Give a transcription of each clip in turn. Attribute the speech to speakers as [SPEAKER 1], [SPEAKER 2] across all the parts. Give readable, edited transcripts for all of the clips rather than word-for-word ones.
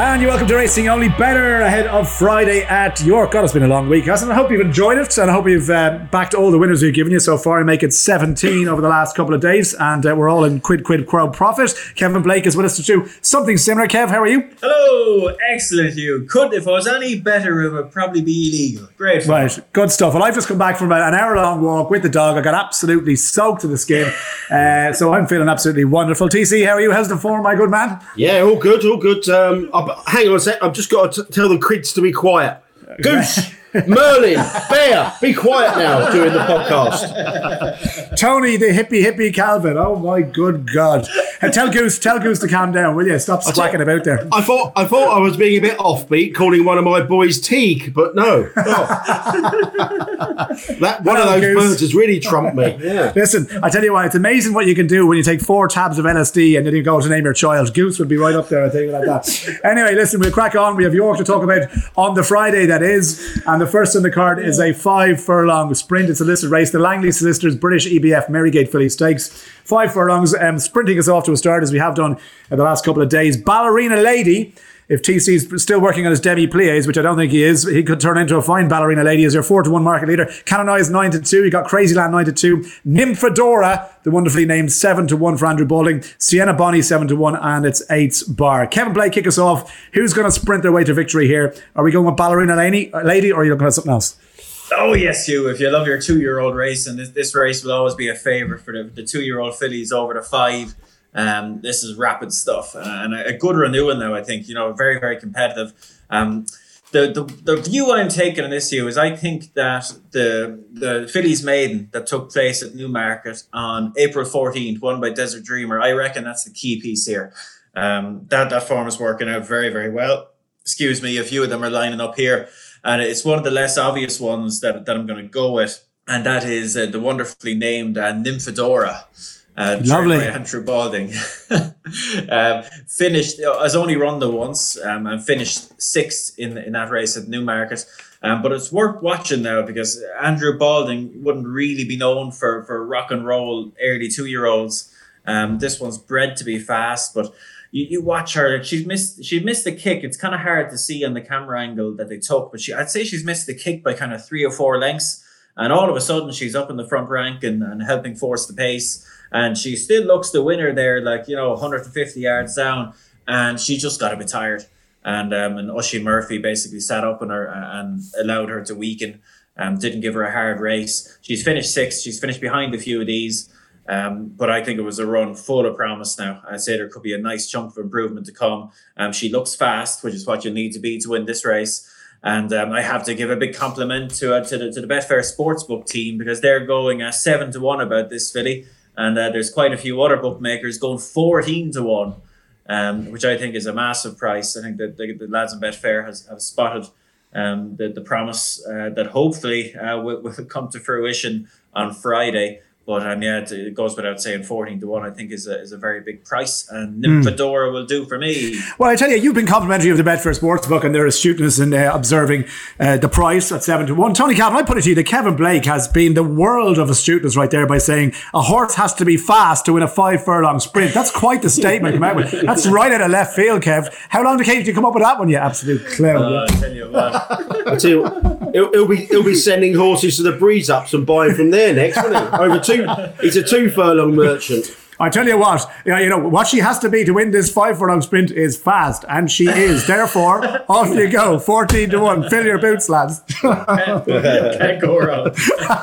[SPEAKER 1] And you're welcome to Racing Only Better ahead of Friday at York. God, it's been a long week, hasn't it? I hope you've enjoyed it, and I hope you've backed all the winners we've given you so far and make it 17 over the last couple of days. And we're all in quid pro profit. Kevin Blake is with us to do something similar. Kev, how are you?
[SPEAKER 2] Hello, excellent, Hugh. If I was any better, it would probably be illegal. Great fun.
[SPEAKER 1] Right, good stuff. Well, I've just come back from an hour-long walk with the dog. I got absolutely soaked to the skin, so I'm feeling absolutely wonderful. TC, how are you? How's the form, my good man?
[SPEAKER 3] Yeah, all good, all good. Hang on a sec, I've just got to tell the kids to be quiet. Goose, Merlin, Bear, be quiet now during the podcast.
[SPEAKER 1] Tony, the hippie Calvin. Oh my good God. And tell Goose to calm down, will you? Stop squawking about there.
[SPEAKER 3] I thought I was being a bit offbeat, calling one of my boys Teague, but no. That one of those
[SPEAKER 1] Goose.
[SPEAKER 3] birds has really trumped me. Yeah.
[SPEAKER 1] Listen, I tell you what, it's amazing what you can do when you take 4 tabs of LSD and then you go to name your child. Goose would be right up there, I tell you like that. Anyway, listen, we'll crack on. We have York to talk about on the Friday, that is. And the first on the card is a 5 furlong sprint. It's a listed race. The Langley Solicitors British EBF Marygate Filly Stakes. 5 furlongs, sprinting us off to a start as we have done in the last couple of days. Ballerina Lady. If TC's still working on his demi-plies, which I don't think he is, he could turn into a fine Ballerina Lady as your 4-1 market leader. Canonise 9-2. You got Crazyland 9-2. Nymphadora, the wonderfully named 7-1 for Andrew Balding. Sienna Bonnie 7-1, and it's 8 bar. Kevin Blake, kick us off. Who's going to sprint their way to victory here? Are we going with Ballerina Lady, or are you looking at something else?
[SPEAKER 2] Oh yes, Hugh. If you love your 2-year-old race, and this race will always be a favourite for the 2-year-old fillies over the 5. This is rapid stuff and a good renewal now. I think very, very competitive. The view I'm taking on this, Hugh, is I think that the Fillies Maiden that took place at Newmarket on April 14th, won by Desert Dreamer, I reckon that's the key piece here. That form is working out very, very well. Excuse me, a few of them are lining up here, and it's one of the less obvious ones that I'm going to go with, and that is the wonderfully named Nymphadora.
[SPEAKER 1] Lovely.
[SPEAKER 2] By Andrew Balding. Finished, has only run the once and finished 6th in that race at Newmarket. But it's worth watching now because Andrew Balding wouldn't really be known for rock and roll early 2-year-olds. This one's bred to be fast, but you watch her. She missed the kick. It's kind of hard to see on the camera angle that they took, but I'd say she's missed the kick by kind of 3 or 4 lengths. And all of a sudden she's up in the front rank and helping force the pace. And she still looks the winner there, 150 yards down. And she just got a bit tired. And Oisin Murphy basically sat up on her and allowed her to weaken. Didn't give her a hard race. She's finished 6th. She's finished behind a few of these. But I think it was a run full of promise now. I'd say there could be a nice chunk of improvement to come. She looks fast, which is what you need to be to win this race. And I have to give a big compliment to the Betfair Sportsbook team because they're going 7-1 about this filly. And there's quite a few other bookmakers going 14-1, which I think is a massive price. I think that the lads in Betfair have spotted the promise that hopefully will come to fruition on Friday. But it goes without saying 14-1 I think is a very big price, and Nymphadora will do for me.
[SPEAKER 1] Well, I tell you, you've been complimentary of the Betfair Sportsbook and their astuteness in observing the price at 7-1. Tony Calvin, I put it to you that Kevin Blake has been the world of astuteness right there by saying a horse has to be fast to win a 5 furlong sprint. That's quite the statement to come out with. That's right out of left field, Kev. How long did you come up with that one, you absolute clown?
[SPEAKER 2] I tell you what.
[SPEAKER 3] I tell you, he'll be sending horses to the breeze ups and buying from there next, won't he? He's a 2 furlong merchant.
[SPEAKER 1] I tell you what, what she has to be to win this 5 furlong sprint is fast, and she is. Therefore, off you go, 14-1. Fill your boots, lads.
[SPEAKER 2] Can't go wrong.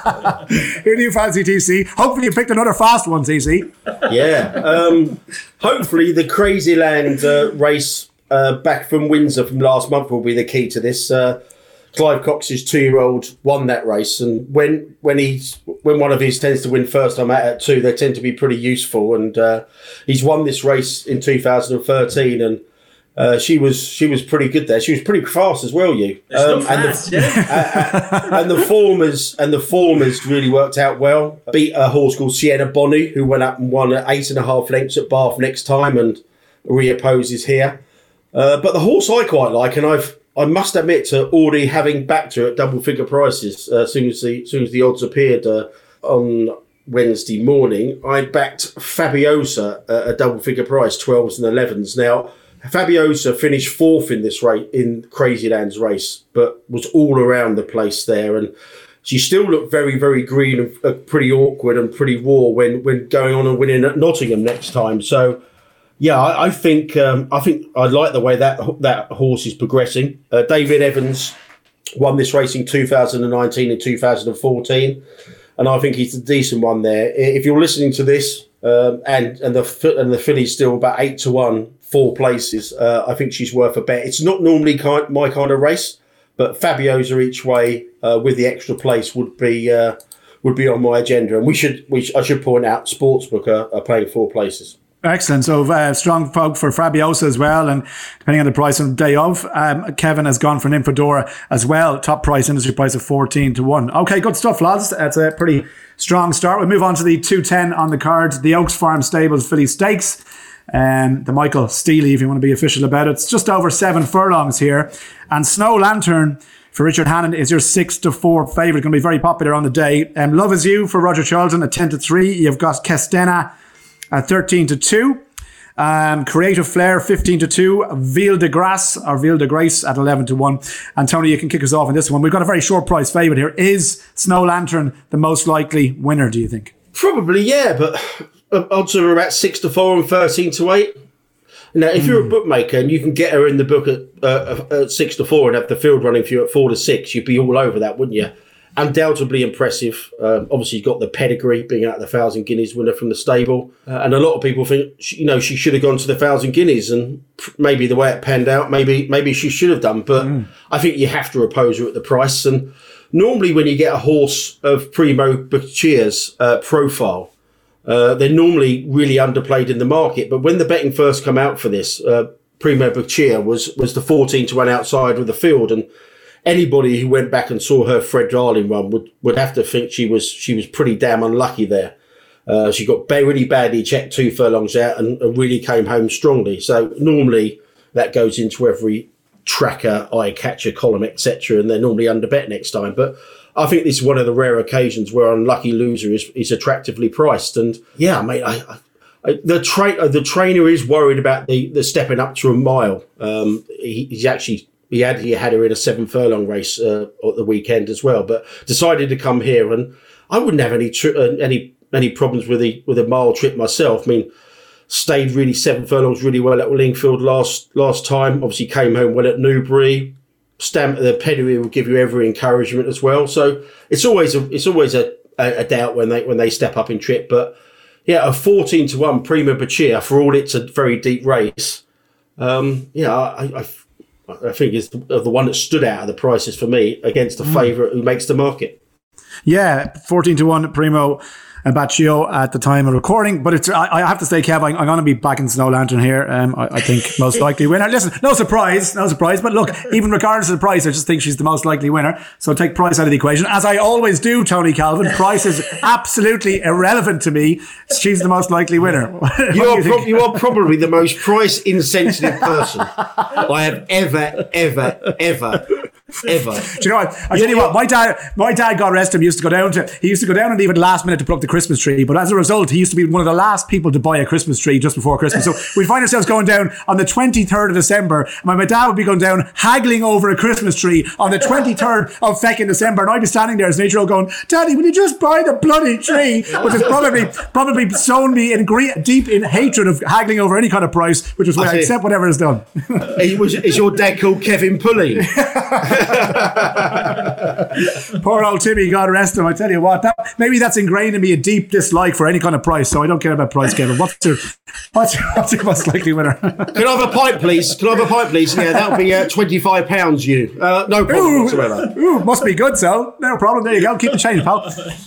[SPEAKER 1] Who do you fancy, TC? Hopefully you picked another fast one, TC.
[SPEAKER 3] Yeah. Hopefully the Crazyland race back from Windsor from last month will be the key to this. Clive Cox's 2-year-old won that race, and when one of his tends to win first time out at 2, they tend to be pretty useful. And he's won this race in 2013, and she was pretty good there. She was pretty fast as well, and the form has really worked out well. Beat a horse called Sienna Bonnie, who went up and won at 8.5 lengths at Bath next time, and reopposes here. But the horse I quite like, and I must admit to already having backed her at double figure prices as soon as the odds appeared on Wednesday morning. I backed Fabiosa at a double figure price, 12s and 11s. Now, Fabiosa finished fourth in this race, in Crazy Land's race, but was all around the place there. And she still looked very, very green and pretty awkward and pretty raw when going on and winning at Nottingham next time. So, yeah, I think I like the way that horse is progressing. David Evans won this race in 2019 and 2014, and I think he's a decent one there. If you're listening to this, and the filly's still about 8-1, 4 places, I think she's worth a bet. It's not normally my kind of race, but Fabiosa each way with the extra place would be on my agenda. And I should point out, Sportsbook are playing 4 places.
[SPEAKER 1] Excellent. So strong folk for Fabiosa as well, and depending on the price on the day of, Kevin has gone for an Infodora as well. Top price, industry price of 14-1. Okay, good stuff, lads. That's a pretty strong start. We'll move on to the 210 on the card, the Oaks Farm Stables Filly Stakes. The Michael Steely, if you want to be official about it. It's just over 7 furlongs here, and Snow Lantern for Richard Hannon is your 6-4 favourite. Going to be very popular on the day. Love Is You for Roger Charlton at 10-3. You've got Kestena at 13-2. Creative Flair 15-2. Ville de Grace at 11-1. And Tony, you can kick us off in this one. We've got a very short price favourite here. Is Snow Lantern the most likely winner, do you think?
[SPEAKER 3] Probably, yeah, but odds are about 6-4 and 13-8. Now, if you're a bookmaker and you can get her in the book at 6-4 and have the field running for you at 4-6, you'd be all over that, wouldn't you? Undoubtedly impressive. Obviously, you've got the pedigree, being out the 1,000 Guineas winner from the stable. And a lot of people think, she should have gone to the 1,000 Guineas, and maybe the way it panned out, maybe she should have done. But I think you have to oppose her at the price. And normally when you get a horse of Primo Baccia's profile, they're normally really underplayed in the market. But when the betting first come out for this, Primo Baccia was the 14-1 outside with the field, and anybody who went back and saw her Fred Darling run would have to think she was pretty damn unlucky there. She got really badly checked 2 furlongs out and really came home strongly. So normally that goes into every tracker, eye catcher column, etc., and they're normally underbet next time. But I think this is one of the rare occasions where unlucky loser is attractively priced. And yeah, mate, the trainer is worried about the stepping up to a mile. He had her in a 7 furlong race at the weekend as well, but decided to come here. And I wouldn't have any problems with a mile trip myself. I mean, stayed really 7 furlongs really well at Lingfield last time. Obviously came home well at Newbury. The pedigree will give you every encouragement as well. So it's always a doubt when they step up in trip. But yeah, a 14-1 Prima Baccia, for all it's a very deep race. I think is the one that stood out of the prices for me against the favourite who makes the market.
[SPEAKER 1] Yeah, 14-1 Primo Baccio at the time of recording. But I have to say, Kev, I'm going to be backing Snow Lantern here. I think most likely winner. Listen, no surprise. But look, even regardless of the price, I just think she's the most likely winner. So take price out of the equation. As I always do, Tony Calvin, price is absolutely irrelevant to me. She's the most likely winner.
[SPEAKER 3] You are probably the most price insensitive person I have ever. Do
[SPEAKER 1] you know what? I tell you what, my dad, God rest him, used to go down and leave at the last minute to put up the Christmas tree. But as a result, he used to be one of the last people to buy a Christmas tree just before Christmas. So we'd find ourselves going down on the 23rd of December, and my dad would be going down haggling over a Christmas tree on the 23rd of feckin' December, and I'd be standing there as an 8-year-old going, "Daddy, will you just buy the bloody tree?" Which has probably sown me deep in hatred of haggling over any kind of price, which is why I accept whatever is done.
[SPEAKER 3] Is your dad called Kevin Pulley?
[SPEAKER 1] Poor old Timmy, God rest him. I tell you what, maybe that's ingrained in me a deep dislike for any kind of price, so I don't care about price, Kevin. What's your most likely winner?
[SPEAKER 3] Can I have a pint, please? Yeah, that'll be £25, you. No problem whatsoever.
[SPEAKER 1] Ooh, must be good, so no problem. There you go. Keep the change, pal.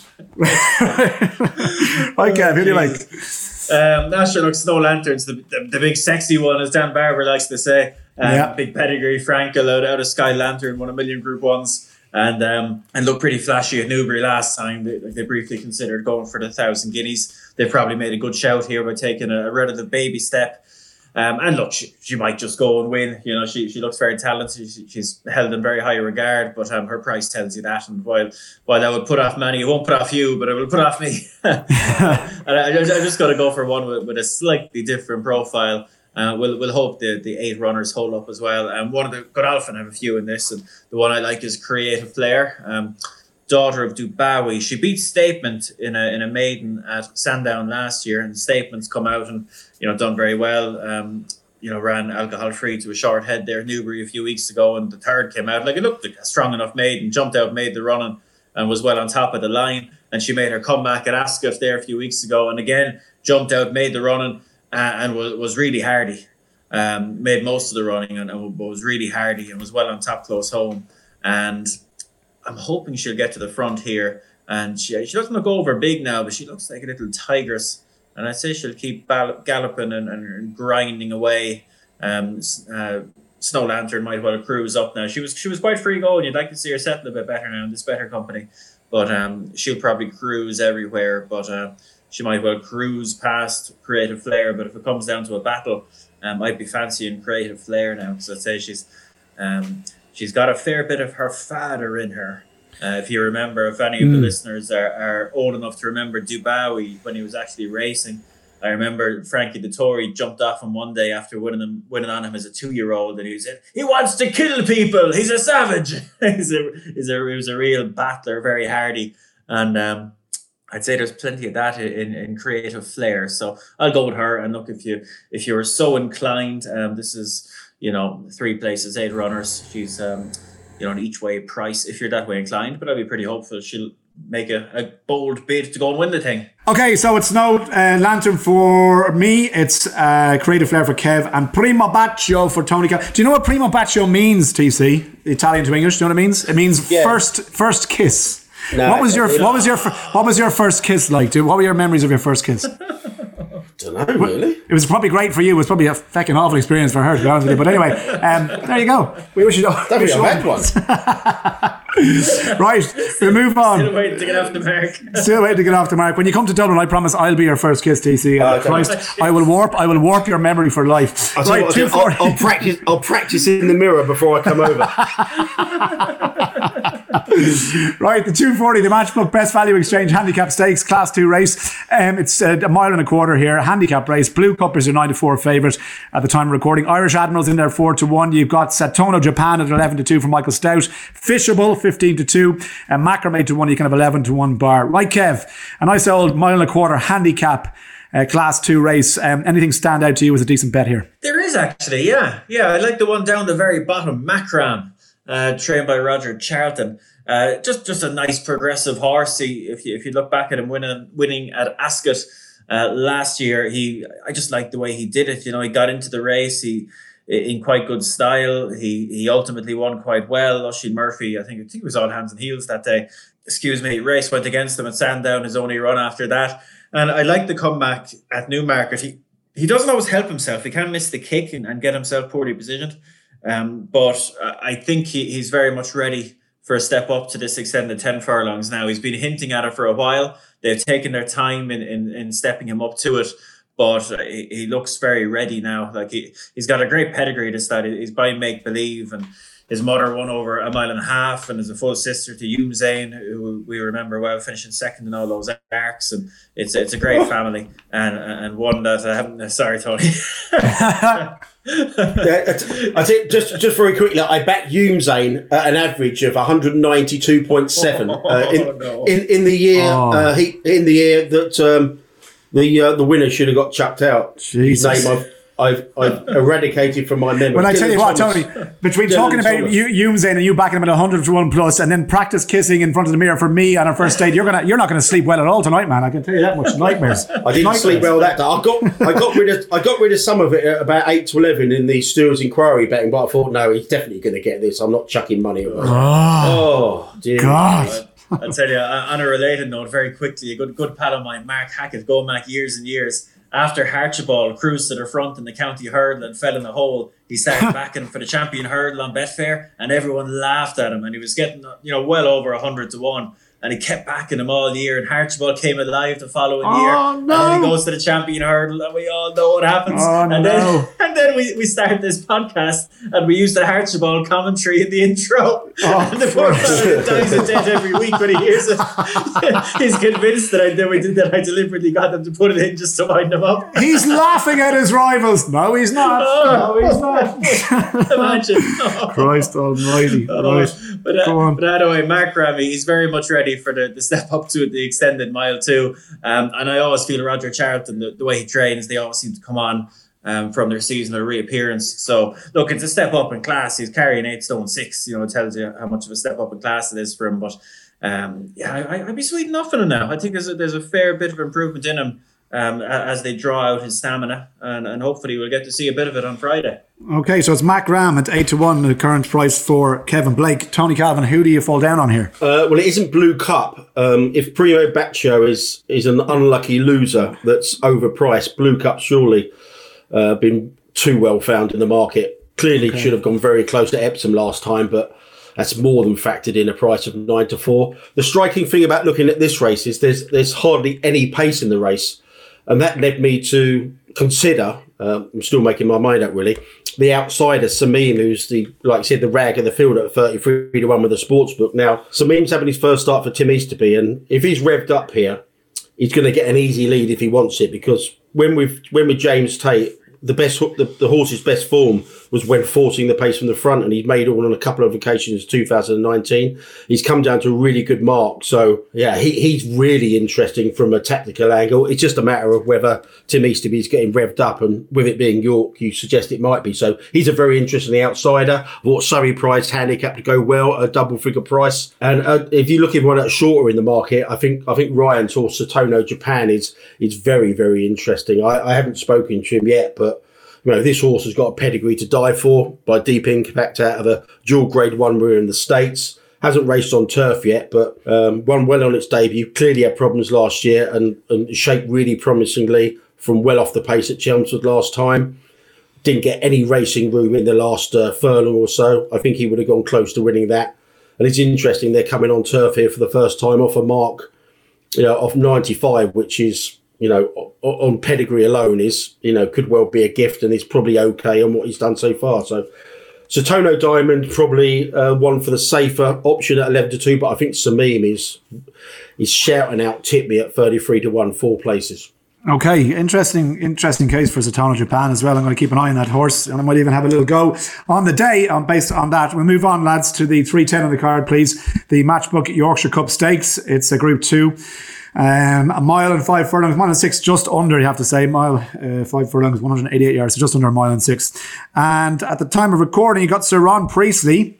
[SPEAKER 1] Right, Kev, who do you like?
[SPEAKER 2] Sure looks Snow Lanterns, the big sexy one, as Dan Barber likes to say. Big pedigree, Frankel out of Sky Lantern, won 1 million Group 1s, and looked pretty flashy at Newbury last time. They briefly considered going for the 1,000 Guineas. They probably made a good shout here by taking a relative baby step. And look, she might just go and win. You know, she looks very talented. She's held in very high regard, but her price tells you that. And while that would put off many, it won't put off you, but it will put off me. And I just got to go for one with a slightly different profile. We'll hope the 8 runners hold up as well. And one of the Godolphin have a few in this, and the one I like is Creative Flair, daughter of Dubawi. She beat Statement in a maiden at Sandown last year, and Statement's come out and done very well. Ran alcohol free to a short head there, Newbury a few weeks ago, and the third came out. Like, it looked like a strong enough maiden, jumped out, made the run, and was well on top of the line. And she made her comeback at Ascot there a few weeks ago, and again jumped out, made the running, and was really hardy. Made most of the running and was really hardy and was well on top close home. And I'm hoping she'll get to the front here. And she doesn't look over big now, but she looks like a little tigress. And I'd say she'll keep galloping and grinding away. Snow Lantern might well cruise up now. She was quite free going. You'd like to see her settle a bit better now in this better company. But she'll probably cruise everywhere. But she might well cruise past Creative Flair. But if it comes down to a battle, I'd be fancying Creative Flair now. So I'd say she's got a fair bit of her father in her. If you remember, if any of the listeners are old enough to remember Dubawi when he was actually racing, I remember Frankie Dettori jumped off him one day after winning on him as a 2-year-old, and he said, "He wants to kill people. He's a savage." He was a real battler, very hardy, and I'd say there's plenty of that in Creative Flair. So I'll go with her. And look, if you're so inclined, this is 3 places, 8 runners. She's an each way price if you're that way inclined, but I'd be pretty hopeful she'll make a bold bid to go and win the thing.
[SPEAKER 1] Okay, so it's no Lantern for me. It's Creative Flair for Kev and Primo Bacio for Tony. Do you know what Primo Bacio means, TC? Italian to English, do you know what it means? It means first kiss. No, what was your first kiss like? What were your memories of your first kiss?
[SPEAKER 3] Don't know, really.
[SPEAKER 1] It was probably great for you. It was probably a fucking awful experience for her, to be honest with you. But anyway, there you go. We wish you all.
[SPEAKER 3] That'd be a bad one.
[SPEAKER 1] Right, we'll move on.
[SPEAKER 2] Still waiting to get off the mark. When you come to Dublin, I promise I'll be your first kiss, TC. Christ, I will warp your memory for life.
[SPEAKER 3] I'll practice in the mirror before I come over.
[SPEAKER 1] Right, the 240, the Matchbook Best Value Exchange Handicap Stakes Class 2 race. It's a mile and a quarter here. Handicap race. Blue Cup is your 9-4 favourite at the time of recording. Irish Admiral's in there 4-1. You've got Satono Japan at 11-2 for Michael Stout. Fishable 15-2. And Macrame to 1. You can have 11-1 bar. Right, Kev, a nice old mile and a quarter handicap Class 2 race. Anything stand out to you as a decent bet here?
[SPEAKER 2] There is actually, yeah. I like the one down the very bottom, Macram, trained by Roger Charlton. Just a nice progressive horse. If you look back at him winning at Ascot last year, I just liked the way he did it. He got into the race. In quite good style. He ultimately won quite well. Oisin Murphy, I think it was all hands and heels that day. Race went against him at Sandown, his only run after that. And I like the comeback at Newmarket. He doesn't always help himself. He can miss the kick and get himself poorly positioned. But I think he's very much ready for a step up to this extended 10 furlongs now. He's been hinting at it for a while. They've taken their time in stepping him up to it. But he looks very ready now. Like he's got a great pedigree to start. He's by Make Believe, and his mother won over a mile and a half, and is a full sister to Hume Zane, who we remember well finishing second in all those arcs. And it's a great family, and one that I haven't. Sorry, Tony.
[SPEAKER 3] I think just very quickly, I backed Hume Zane at an average of 192.7 in the year that. The winner should have got chucked out.
[SPEAKER 1] Jesus.
[SPEAKER 3] His name I've eradicated from my memory.
[SPEAKER 1] Well, I tell you what, Tony, between talking about Hume Zane and you backing him at 100-1 plus, and then practice kissing in front of the mirror for me on our first date, you're not going to sleep well at all tonight, man. I can tell you that much. Nightmares.
[SPEAKER 3] I didn't sleep well that day. I got rid of some of it at about 8-11 in the Stewards Inquiry betting, but I thought, no, he's definitely going to get this. I'm not chucking money away.
[SPEAKER 1] Oh
[SPEAKER 3] dear
[SPEAKER 1] God.
[SPEAKER 2] I'll tell you, on a related note, very quickly, a good pal of mine, Mark Hackett, go Mac years and years, after Archibald cruised to the front in the county hurdle and fell in the hole, he started backing for the champion hurdle on Betfair, and everyone laughed at him, and he was getting well over 100-1. and he kept backing him all year. And Archibald came alive the following year.
[SPEAKER 1] No.
[SPEAKER 2] And then he goes to the champion hurdle, and we all know what happens. And then we start this podcast, and we use the Archibald commentary in the intro. And the poor fella dies of death every week when he hears it. He's convinced that I deliberately got them to put it in just to wind him up.
[SPEAKER 1] He's laughing at his rivals. No, he's not. No, he's not.
[SPEAKER 2] Imagine.
[SPEAKER 1] Christ almighty. Right.
[SPEAKER 2] But anyway, Mark Ramey, he's very much ready for the step up to the extended mile too. And I always feel Roger Charlton, the way he trains, they always seem to come on from their seasonal reappearance. So look, it's a step up in class. He's carrying 8 stone 6. It tells you how much of a step up in class it is for him. But I'd be sweet enough in him now. I think there's a fair bit of improvement in him as they draw out his stamina, and hopefully we'll get to see a bit of it on Friday.
[SPEAKER 1] Okay, so it's Mac Ram at 8-1, the current price for Kevin Blake. Tony Calvin, who do you fall down on here?
[SPEAKER 3] Well, it isn't Blue Cup. If Primo Baccio is an unlucky loser that's overpriced, Blue Cup surely been too well found in the market. Clearly should have gone very close to Epsom last time, but that's more than factored in a price of 9-4. The striking thing about looking at this race is there's hardly any pace in the race. And that led me to consider, I'm still making my mind up really, the outsider Samim, who's the rag of the field at 33-1 with the sportsbook. Now, Samim's having his first start for Tim Easterby, and if he's revved up here, he's going to get an easy lead if he wants it, because when with James Tate, the horse's best form was when forcing the pace from the front, and he's made all on a couple of occasions 2019. He's come down to a really good mark. So, yeah, he's really interesting from a tactical angle. It's just a matter of whether Tim Easterby's getting revved up, and with it being York, you suggest it might be. So he's a very interesting outsider. Bought Surrey Prize handicap to go well at a double-figure price. And if you're looking for one that's shorter in the market, I think Ryan's horse, Satono Japan, is very, very interesting. I haven't spoken to him yet, but this horse has got a pedigree to die for by Deep Ink, backed out of a dual Grade 1 winner in the States. Hasn't raced on turf yet, but won well on its debut. Clearly had problems last year and shaped really promisingly from well off the pace at Chelmsford last time. Didn't get any racing room in the last furlong or so. I think he would have gone close to winning that. And it's interesting, they're coming on turf here for the first time off a mark, off 95, which is, on pedigree alone is, could well be a gift, and is probably okay on what he's done so far. So Satono Diamond probably one for the safer option at 11-2, but I think Samim is shouting out tip me at 33-1, 4 places.
[SPEAKER 1] Okay, interesting case for Satono Japan as well. I'm going to keep an eye on that horse, and I might even have a little go on the day based on that. We'll move on, lads, to the 310 on the card, please. The Matchbook Yorkshire Cup Stakes. It's a Group 2. A mile and 5 furlongs, mile and 6, just under, you have to say. Mile 5 furlongs, 188 yards, so just under a mile and 6. And at the time of recording, you got Sir Ron Priestley,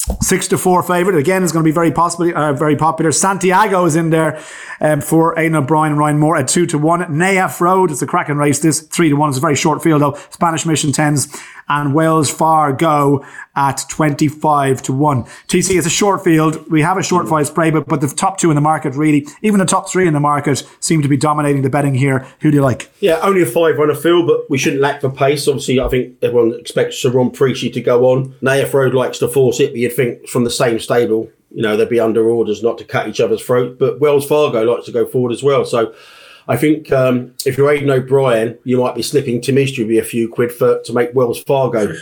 [SPEAKER 1] 6-4 favourite. Again, is going to be very popular. Santiago is in there for Aidan O'Brien and Ryan Moore at 2-1. Nayaf Road, it's a cracking race. This 3-1. It's a very short field though. Spanish Mission 10s and Wells Fargo at 25-1. TC, it's a short field. We have a short five spray, but the top 2 in the market really, even the top 3 in the market, seem to be dominating the betting here. Who do you like?
[SPEAKER 3] Yeah, only a 5-runner field, but we shouldn't lack for pace. Obviously, I think everyone expects Sir Ron Priestley to go on. Nayaf Road likes to force it, but you'd think from the same stable, they'd be under orders not to cut each other's throat. But Wells Fargo likes to go forward as well. So I think if you're Aidan O'Brien, you might be slipping Tim Easterby a few quid to make Wells Fargo,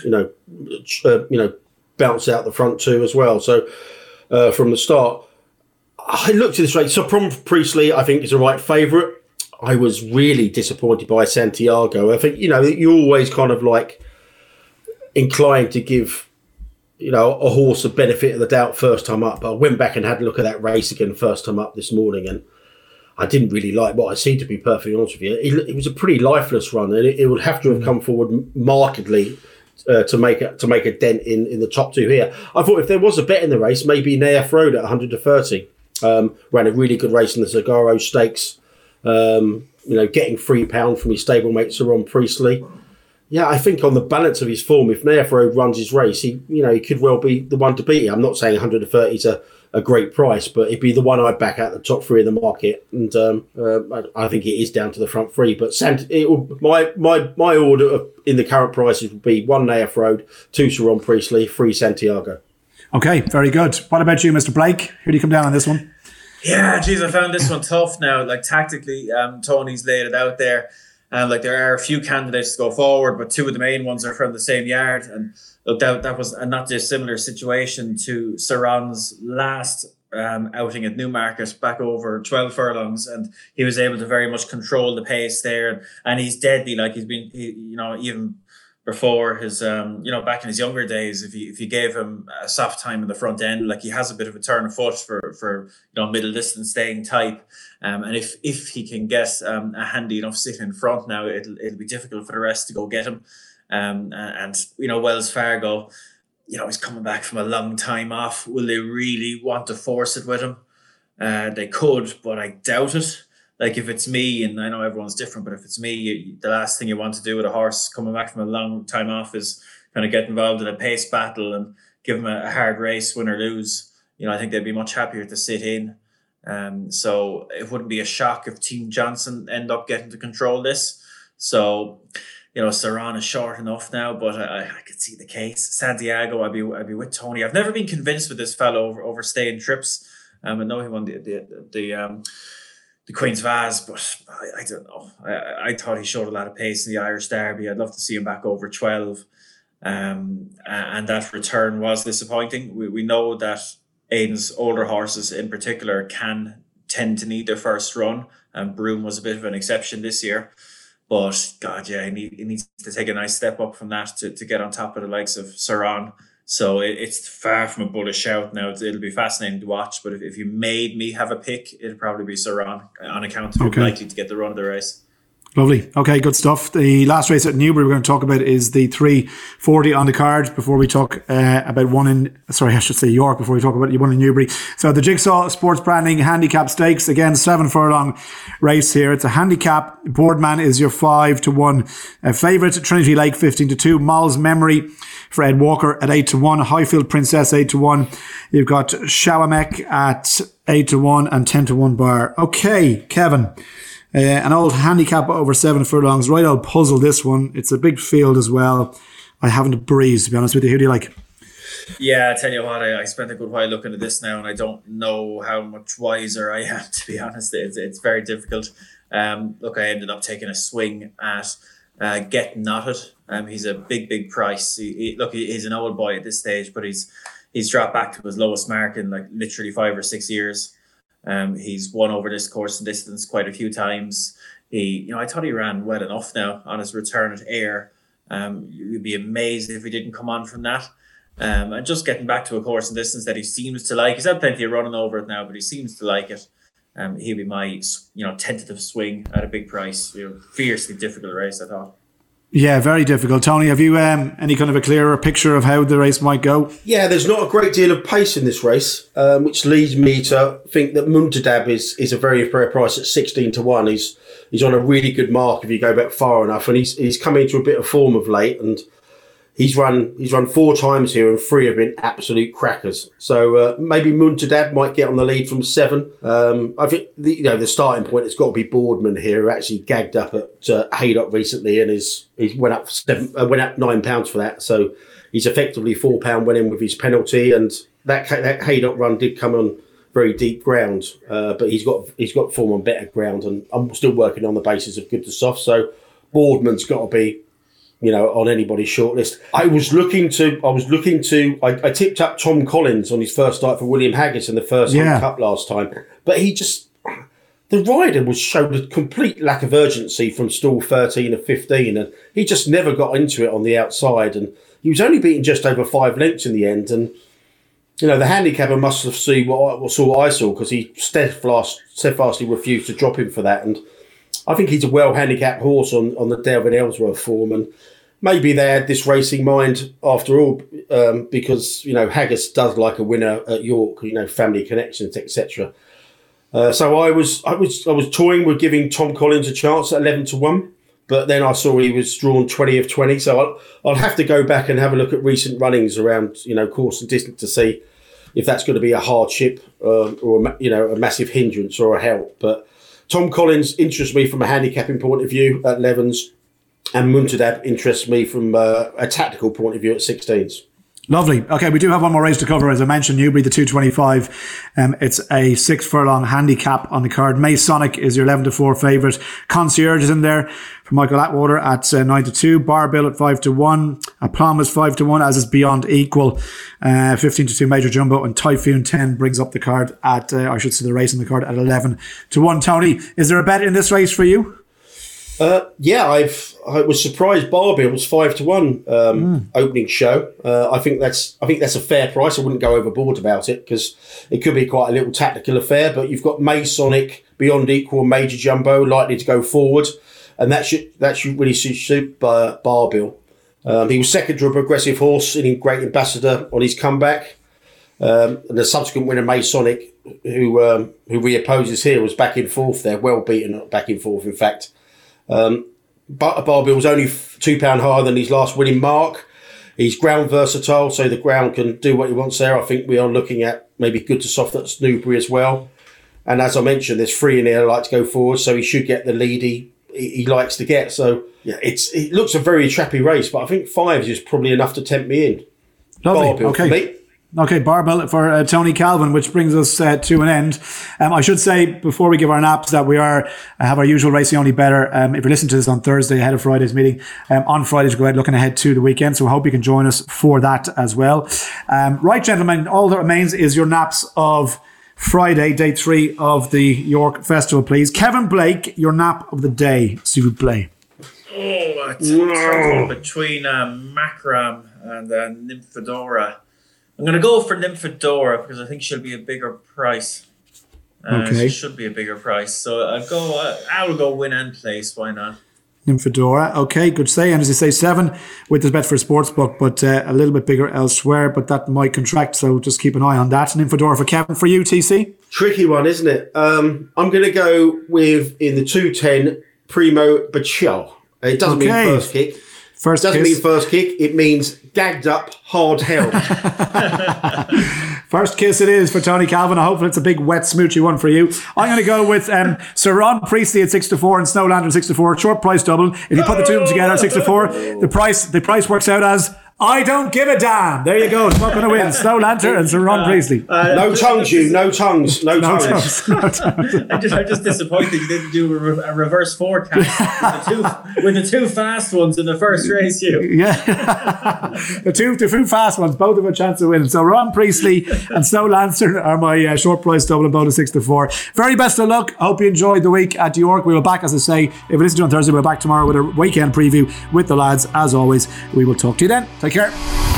[SPEAKER 3] bounce out the front too as well. So from the start, I looked at this race. So Sir Ron Priestley, I think, is a right favourite. I was really disappointed by Santiago. I think, you're always kind of like inclined to give a horse a benefit of the doubt first time up. But I went back and had a look at that race again first time up this morning, and I didn't really like what I see, to be perfectly honest with you. It was a pretty lifeless run, and it would have to have come forward markedly to make a dent in the top 2 here. I thought if there was a bet in the race, maybe Nayaf Road at 100-30. Ran a really good race in the Zagaro Stakes. Getting £3 from his stablemate Sir Ron Priestley. Yeah, I think on the balance of his form, if Nayaf Road runs his race, he could well be the one to beat. I'm not saying 130 is a great price, but it'd be the one I'd back out the top 3 in the market, and I think it is down to the front 3. But my order in the current prices would be 1 Nayaf Road, 2 Sir Ron Priestley, 3 Santiago.
[SPEAKER 1] Okay, very good. What about you, Mr. Blake? Who do you come down on this one?
[SPEAKER 2] Yeah, geez, I found this one tough now. Like tactically, Tony's laid it out there. And like there are a few candidates to go forward, but two of the main ones are from the same yard. And look, that was a not dissimilar situation to Saron's last outing at Newmarket back over 12 furlongs, and he was able to very much control the pace there. And he's deadly, like he's been, even before his, back in his younger days, if you gave him a soft time in the front end, like he has a bit of a turn of foot for middle distance staying type. And if he can get a handy enough sit in front now, it'll be difficult for the rest to go get him. And Wells Fargo, he's coming back from a long time off. Will they really want to force it with him? They could, but I doubt it. Like if it's me, and I know everyone's different, but if it's me, the last thing you want to do with a horse coming back from a long time off is kind of get involved in a pace battle and give him a hard race, win or lose. I think they'd be much happier to sit in. So it wouldn't be a shock if Team Johnson end up getting to control this. So, Saron is short enough now, but I could see the case. Santiago, I'd be with Tony. I've never been convinced with this fellow over staying trips. I know he won the Queen's Vase, but I don't know. I thought he showed a lot of pace in the Irish Derby. I'd love to see him back over 12. And that return was disappointing. We know that Aidan's older horses in particular can tend to need their first run. And Broome was a bit of an exception this year. But, God, yeah, he needs to take a nice step up from that to get on top of the likes of Saron. So it's far from a bullish shout now. It'll be fascinating to watch. But if you made me have a pick, it'd probably be Saron on account of likely to get the run of the race.
[SPEAKER 1] Lovely. Okay, good stuff. The last race at Newbury we're going to talk about is the 340 on the card before we talk about York before we talk about one in Newbury. So the Jigsaw Sports Branding Handicap Stakes, again, 7 furlong race here. It's a handicap. Boardman is your 5-1 favourite. Trinity Lake 15-2. Moll's Memory for Ed Walker at 8-1. Highfield Princess 8-1. You've got Shawamek at 8-1 and 10-1 bar. Okay, Kevin. An old handicap over 7 furlongs. Right, I'll puzzle this one. It's a big field as well. I haven't a breeze, to be honest with you. Who do you like?
[SPEAKER 2] Yeah, I tell you what, I spent a good while looking at this now, and I don't know how much wiser I am, to be honest. It's very difficult. Look, I ended up taking a swing at Get Knotted. He's a big price. He's an old boy at this stage, but he's dropped back to his lowest mark in like literally 5 or 6 years. He's won over this course and distance quite a few times. I thought he ran well enough now on his return at Ayr. You'd be amazed if he didn't come on from that. And just getting back to a course and distance that he seems to like. He's had plenty of running over it now, but he seems to like it. He'll be my tentative swing at a big price. Fiercely difficult race, I thought.
[SPEAKER 1] Yeah, very difficult. Tony, have you any kind of a clearer picture of how the race might go?
[SPEAKER 3] Yeah, there's not a great deal of pace in this race, which leads me to think that Muntadab is a very fair price at 16-1. He's on a really good mark if you go back far enough, and he's come into a bit of form of late, and he's run 4 times here, and 3 have been absolute crackers. So maybe Muntadab might get on the lead from 7. I think the starting point has got to be Boardman here, who actually gagged up at Haydock recently, and he went up £9 for that. So he's effectively £4 winning with his penalty, and that Haydock run did come on very deep ground, but he's got form on better ground, and I'm still working on the basis of good to soft. So Boardman's got to be on anybody's shortlist. I tipped up Tom Collins on his first start for William Haggis in the first Cup last time, but the rider showed a complete lack of urgency from stall 13 or 15, and he just never got into it on the outside, and he was only beaten just over 5 lengths in the end, and the handicapper must have seen what I saw, because he steadfastly refused to drop him for that, and I think he's a well-handicapped horse on the Delvin Ellsworth form, and maybe they had this racing mind after all, because Haggis does like a winner at York, family connections, etc. So I was toying with giving Tom Collins a chance at 11-1, but then I saw he was drawn 20 of 20. So I'll have to go back and have a look at recent runnings around course and distance to see if that's going to be a hardship or a massive hindrance or a help, but. Tom Collins interests me from a handicapping point of view at 11s, and Muntadab interests me from a tactical point of view at 16s.
[SPEAKER 1] Lovely. Okay, we do have one more race to cover. As I mentioned, Newbury, the 225. It's a 6 furlong handicap on the card. Masonic is your 11-4 favourite. Concierge is in there for Michael Atwater at 9-2. Barbill at 5-1. Aplom is 5-1, as is Beyond Equal. 15-2 Major Jumbo, and Typhoon 10 brings up the card at, I should say the race on the card at 11-1. Tony, is there a bet in this race for you?
[SPEAKER 3] I was surprised Barbill was 5-1 opening show. I think that's a fair price. I wouldn't go overboard about it because it could be quite a little tactical affair. But you've got Masonic, Beyond Equal, Major Jumbo likely to go forward, and that should really suit Barbill. He was second to a Progressive Horse in Great Ambassador on his comeback. And the subsequent winner, Masonic, who he opposes here, was back in fourth there, well beaten back in fourth, in fact. But Barbill was only £2 higher than his last winning mark. He's ground versatile, so the ground can do what he wants there. I think we are looking at maybe good to soft at Newbury as well. And as I mentioned, there's 3 in here like to go forward, so he should get the lead he likes to get. So yeah, it looks a very trappy race, but I think 5 is just probably enough to tempt me in.
[SPEAKER 1] Lovely.
[SPEAKER 3] Barbill
[SPEAKER 1] Okay.
[SPEAKER 3] for me.
[SPEAKER 1] Okay, Barbill for Tony Calvin, which brings us to an end. I should say before we give our naps that we have our usual Racing Only Better. If you're listening to this on Thursday ahead of Friday's meeting, on Friday to go ahead looking ahead to the weekend. So I hope you can join us for that as well. Right, gentlemen, all that remains is your naps of Friday, day 3 of the York Festival, please. Kevin Blake, your nap of the day, s'il vous plaît.
[SPEAKER 2] Oh, it's a between Macram and Nymphadora. I'm going to go for Nymphadora because I think she'll be a bigger price.
[SPEAKER 1] Okay.
[SPEAKER 2] She should be a bigger price. So I'll go win and place. Why not?
[SPEAKER 1] Nymphadora. Okay, good say. And as you say, 7 with the Betfair Sportsbook, but a little bit bigger elsewhere, but that might contract. So just keep an eye on that. Nymphadora for Kevin. For you, TC?
[SPEAKER 3] Tricky one, isn't it? I'm going to go with, in the 210, Primo Bachel. It doesn't mean first kick. Doesn't mean first kick. It means gagged up, hard held.
[SPEAKER 1] First kiss it is for Tony Calvin. I hope it's a big, wet, smoochy one for you. I'm going to go with Sir Ron Priestley at 6-4 and Snowlander 6-4. Short price double. If you put the two of them together at 6-4, the price works out as I don't give a damn. There you go. It's not going to win. Snow Lantern and Sir Ron Priestley.
[SPEAKER 3] No tongues, you. No tongues. No tongues.
[SPEAKER 2] I'm just disappointed you didn't do a reverse forecast with the two fast ones in the first race.
[SPEAKER 1] Yeah. the two fast ones, both have a chance of winning. So Ron Priestley and Snow Lantern are my short price double and bonus 6-4. Very best of luck. Hope you enjoyed the week at York. We will back, as I say, if it isn't on Thursday, we're back tomorrow with a weekend preview with the lads. As always, we will talk to you then. Take care.